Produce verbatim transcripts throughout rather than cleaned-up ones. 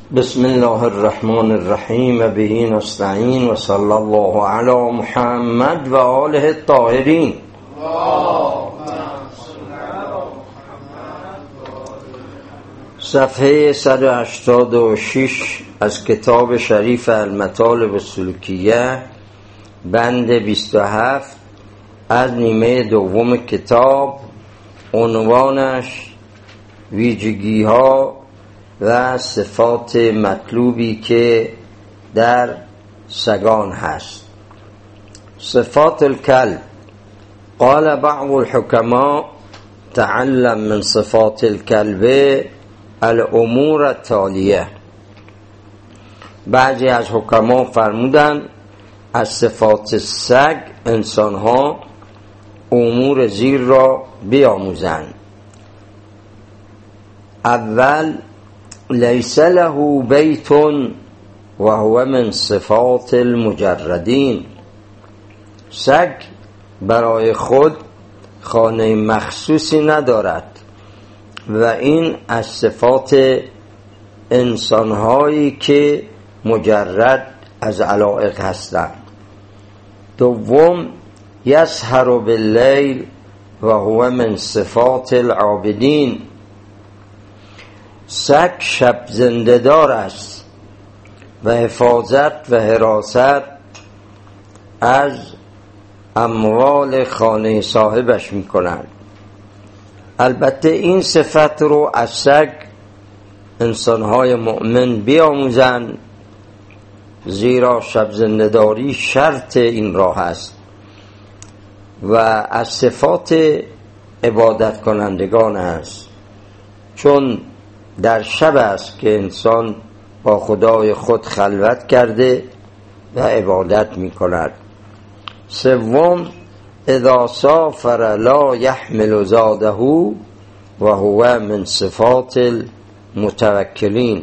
بسم الله الرحمن الرحیم و به نستعین و صلی الله علی محمد و آله الطاهرین. صفحه صد و هشتاد و شش از کتاب شریف المطالب السلوکیه، بند بیست و هفت از نیمه دوم کتاب. عنوانش ویژگی ها و صفات مطلوبی که در سگان هست. صفات الكلب. قال بعض الحكماء تعلم من صفات الكلب الامور التاليه. بعضی از حکما فرمودن از صفات سگ انسانها امور زیر را بیاموزند. اول، لیس له بیت و هو من صفات المجردین. سگ برای خود خانه مخصوصی ندارد و این از صفات انسانهایی که مجرد از علایق هستند. دوم، یسهر باللیل و هو من صفات العابدین. سگ شب زنده دار است و حفاظت و حراست از اموال خانه صاحبش می کنند. البته این صفت رو از سگ انسانهای مؤمن بیاموزند، زیرا شب زنده داری شرط این راه است و از صفات عبادت کنندگان است، چون در شب است که انسان با خدای خود خلوت کرده و عبادت می کند. سوم، اذا سافر لا يحمل زاده و هو من صفات المتوکلین.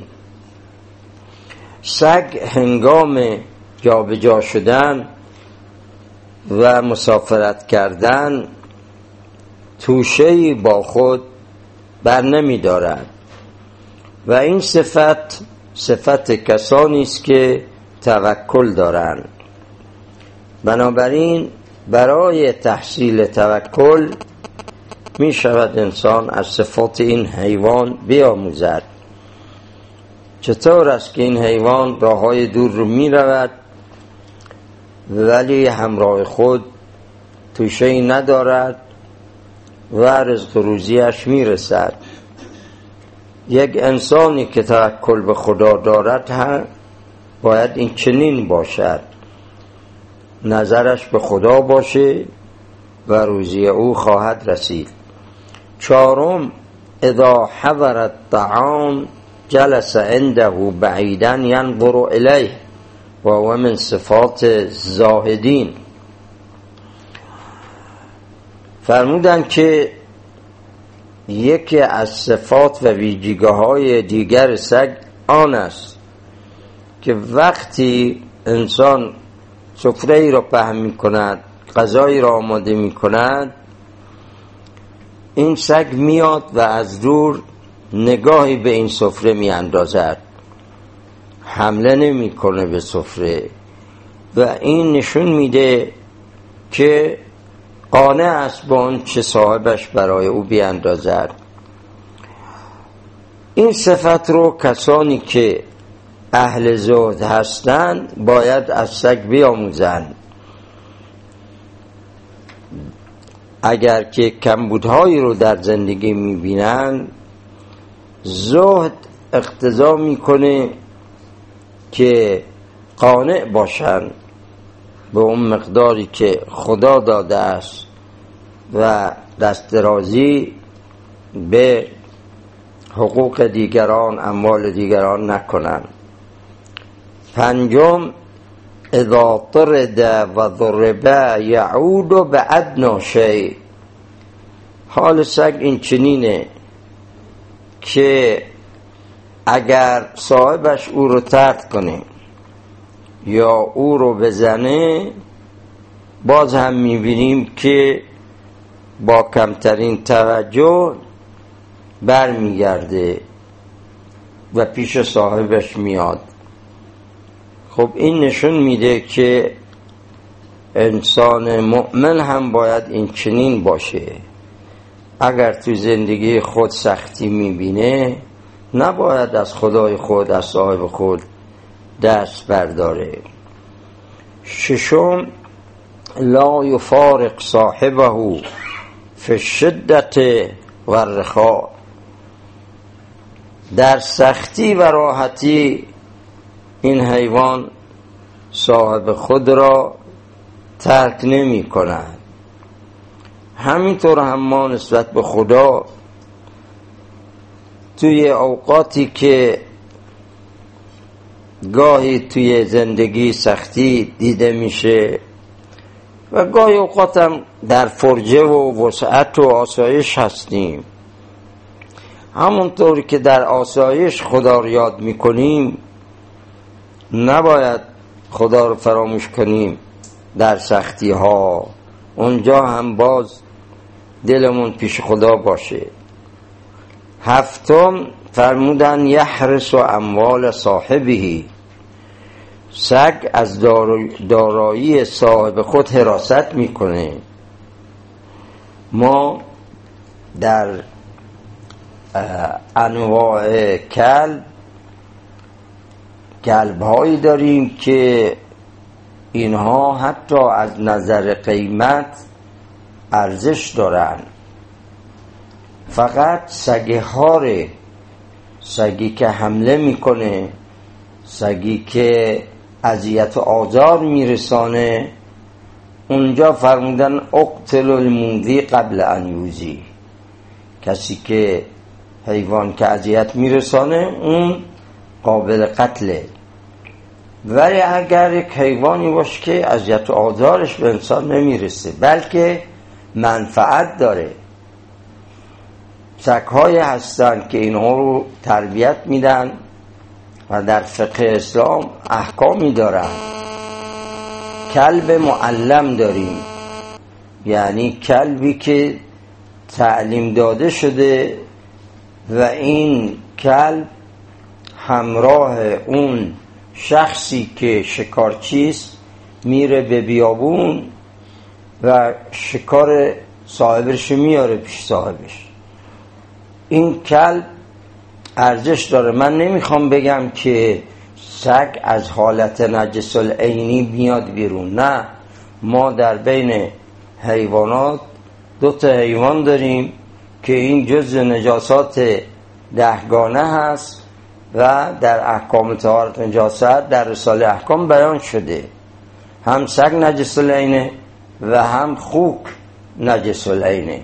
سگ هنگام جابجا شدن و مسافرت کردن توشه‌ای با خود بر نمی دارد و این صفت صفت کسانی است که توکل دارند. بنابراین برای تحصیل توکل می شود انسان از صفات این حیوان بیاموزد. چطور است که این حیوان راههای دور رو می رود ولی همراه خود توشه‌ای ندارد و رزق روزیش می رسد. یک انسانی که توکل به خدا دارد هم باید این چنین باشد، نظرش به خدا باشه و روزی او خواهد رسید. چهارم، اذا حضر الطعام جلس عنده بعیدا ينظر الیه و هو من صفات زاهدین. فرمودن که یکی از صفات و ویژگی‌های دیگر سگ آن است که وقتی انسان سفره‌ای را پهن می‌کند، غذایی را آماده می‌کند، این سگ میاد و از دور نگاهی به این سفره می‌اندازد، حمله نمی‌کنه به سفره و این نشون میده که قانع است با اون چه صاحبش برای او بیاندازد. این صفت رو کسانی که اهل زهد هستند باید از سگ بیاموزند. اگر که کمبودهایی رو در زندگی میبینند، زهد اقتضا میکنه که قانع باشند به اون مقداری که خدا داده است و دست درازی به حقوق دیگران، اموال دیگران نکنند. پنجم، اذا طرد و ضرب یعود به ادنی شیء. حال سگ این چنینه که اگر صاحبش او رو طرد کنه یا او رو بزنه، باز هم میبینیم که با کمترین توجه بر میگرده و پیش صاحبش میاد. خب این نشون میده که انسان مؤمن هم باید این چنین باشه. اگر تو زندگی خود سختی میبینه نباید از خدای خود، از صاحب خود دست برداره. ششم، لا یفارق صاحبه فی الشدت و الرخاء. در سختی و راحتی این حیوان صاحب خود را ترک نمی کند. همینطور هم ما نسبت به خدا توی اوقاتی که گاهی توی زندگی سختی دیده میشه و گاهی اوقات هم در فرجه و وسعت و آسایش هستیم، همونطور که در آسایش خدا رو یاد میکنیم نباید خدا رو فراموش کنیم در سختی ها. اونجا هم باز دلمون پیش خدا باشه. هفتم فرمودن یحرس و اموال صاحبهی. سگ از دارایی صاحب خود حراست میکنه. ما در انواع کلب کلب هایی داریم که اینها حتی از نظر قیمت ارزش دارن. فقط سگ هاره، سگی که حمله میکنه، سگی که اذیت و آزار میرسانه، اونجا فرمودن اقتل الموذی قبل ان یوذی. کسی که حیوان که اذیت میرسانه اون قابل قتله. ولی اگر یک حیوانی باشه که اذیت و آزارش به انسان نمیرسه بلکه منفعت داره، سگ‌های هستن که اینها رو تربیت میدن و در فقه اسلام احکامی دارن. کلب معلم داریم، یعنی کلبی که تعلیم داده شده و این کلب همراه اون شخصی که شکارچیست میره به بیابون و شکار صاحبش میاره پیش صاحبش. این کلب ارزش داره. من نمیخوام بگم که سگ از حالت نجس العینی میاد بیرون، نه. ما در بین حیوانات دو تا حیوان داریم که این جزء نجاسات دهگانه هست و در احکام طهارت نجاست در رساله احکام بیان شده. هم سگ نجس العینه و هم خوک نجس العینه.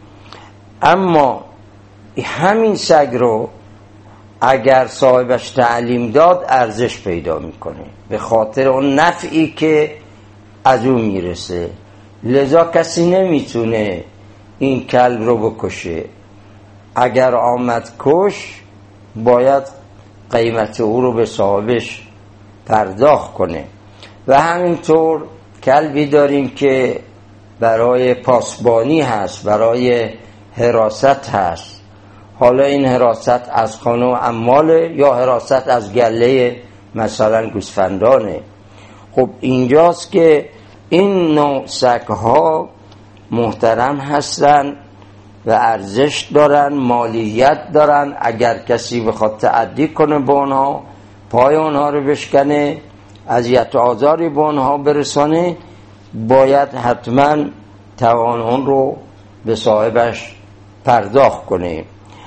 اما همین سگ رو اگر صاحبش تعلیم داد ارزش پیدا میکنه به خاطر اون نفعی که از اون میرسه. لذا کسی نمیتونه این کلب رو بکشه. اگر آمد کش باید قیمت او رو به صاحبش پرداخت کنه. و همینطور کلبی داریم که برای پاسبانی هست، برای حراست هست. حالا این حراست از خانه و امواله یا حراست از گله مثلا گوسفندانه. خب اینجاست که این نوع سگ‌ها محترم هستن و ارزش دارن، مالیت دارن. اگر کسی بخواد تعدی کنه به اونها، پای اونها رو بشکنه، اذیت و آزاری به اونها برسانه، باید حتما توان اون رو به صاحبش پرداخت کنه.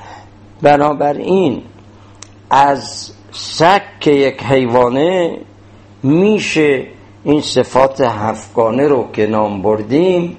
بنابراین از سگ که یک حیوانه میشه این صفات هفتگانه رو که نام بردیم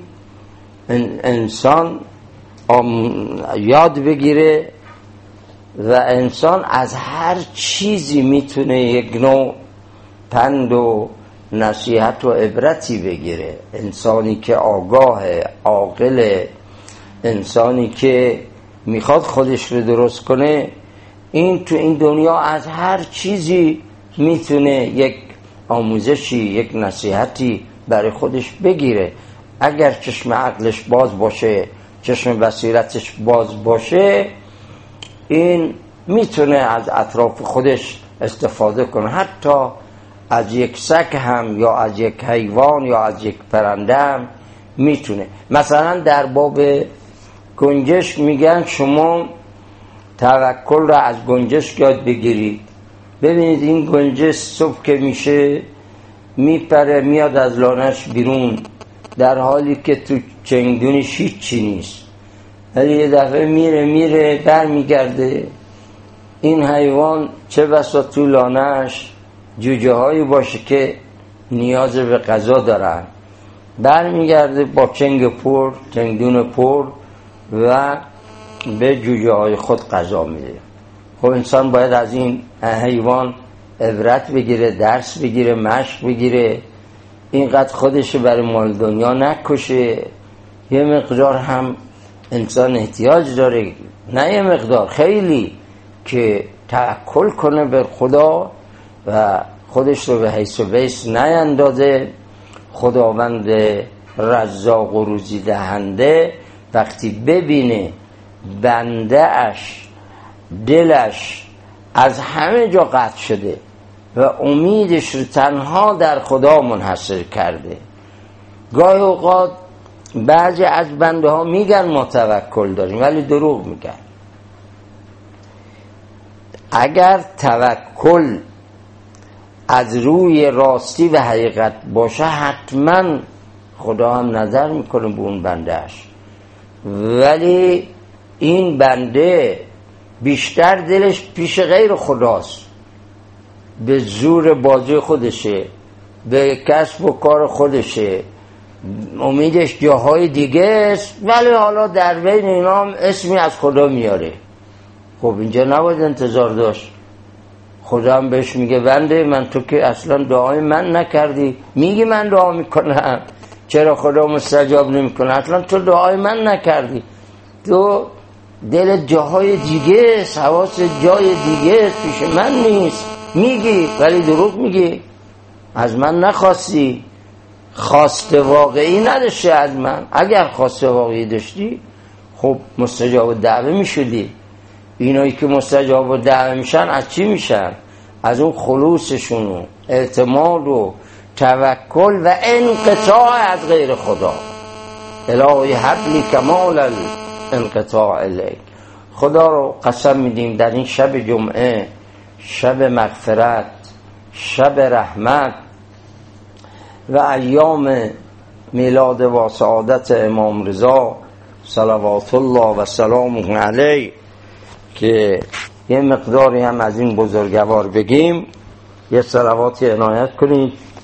انسان یاد بگیره و انسان از هر چیزی میتونه یک نوع پند و نصیحت و عبرتی بگیره. انسانی که آگاه، عاقل، انسانی که میخواد خودش رو درست کنه، این تو این دنیا از هر چیزی میتونه یک آموزشی، یک نصیحتی برای خودش بگیره. اگر چشم عقلش باز باشه، چشم بصیرتش باز باشه، این میتونه از اطراف خودش استفاده کنه، حتی از یک سگ هم یا از یک حیوان یا از یک پرنده هم میتونه. مثلا در باب گنجشک میگن شما توکل را از گنجشک یاد بگیرید. ببینید این گنجشک صبح که میشه میپره میاد از لانش بیرون، در حالی که تو چنگونش هیچی نیست، ولی یه دفعه میره میره بر میگرده. این حیوان چه بسا تو لانش جوجه هایی باشه که نیاز به غذا دارن، بر میگرده با چنگ پر، چنگدون پر و به جوجه های خود غذا میده. خب انسان باید از این حیوان عبرت بگیره، درس بگیره، مشق بگیره، اینقدر خودش برای مال دنیا نکشه. یه مقدار هم انسان احتیاج داره، نه یه مقدار، خیلی، که توکل کنه به خدا و خودش رو به حیث و بیس نیندازه. خداوند رزاق و روزی دهنده وقتی ببینه بنده اش دلش از همه جا قطع شده و امیدش رو تنها در خدا منحصر کرده. گاهی اوقات بعضی از بنده ها میگن ما توکل داریم، ولی دروغ میگن. اگر توکل از روی راستی و حقیقت باشه حتما خدا هم نظر میکنه به اون بندهش، ولی این بنده بیشتر دلش پیش غیر خداست، به زور بازی خودشه، به کسب و کار خودشه، امیدش جاهای دیگه است، ولی حالا در بین اینا هم اسمی از خدا میاره. خب اینجا نباید انتظار داشت. خدا هم بهش میگه بنده من، تو که اصلا دعای من نکردی، میگی من دعا میکنم، چرا خدا مستجاب نمیکنه؟ اصلا تو دعای من نکردی، تو دل جاهای دیگه، حواس جای دیگه پیش من نیست، میگی ولی دروغ میگی، از من نخواستی، خواست واقعی نداشتی از من. اگر خواست واقعی داشتی خب مستجاب دعوه میشدی. اینایی که مستجاب دعوه میشن از چی میشن؟ از اون خلوصشون و اعتماد و توکل و انقطاع از غیر خدا. الهی حبلی کمال الانقطاع الیک. خدا رو قسم میدیم در این شب جمعه، شب مغفرت، شب رحمت و ایام میلاد و سعادت امام رضا صلوات الله و سلامه علیه، که یه مقداری هم از این بزرگوار بگیم. یه صلواتی عنایت کنید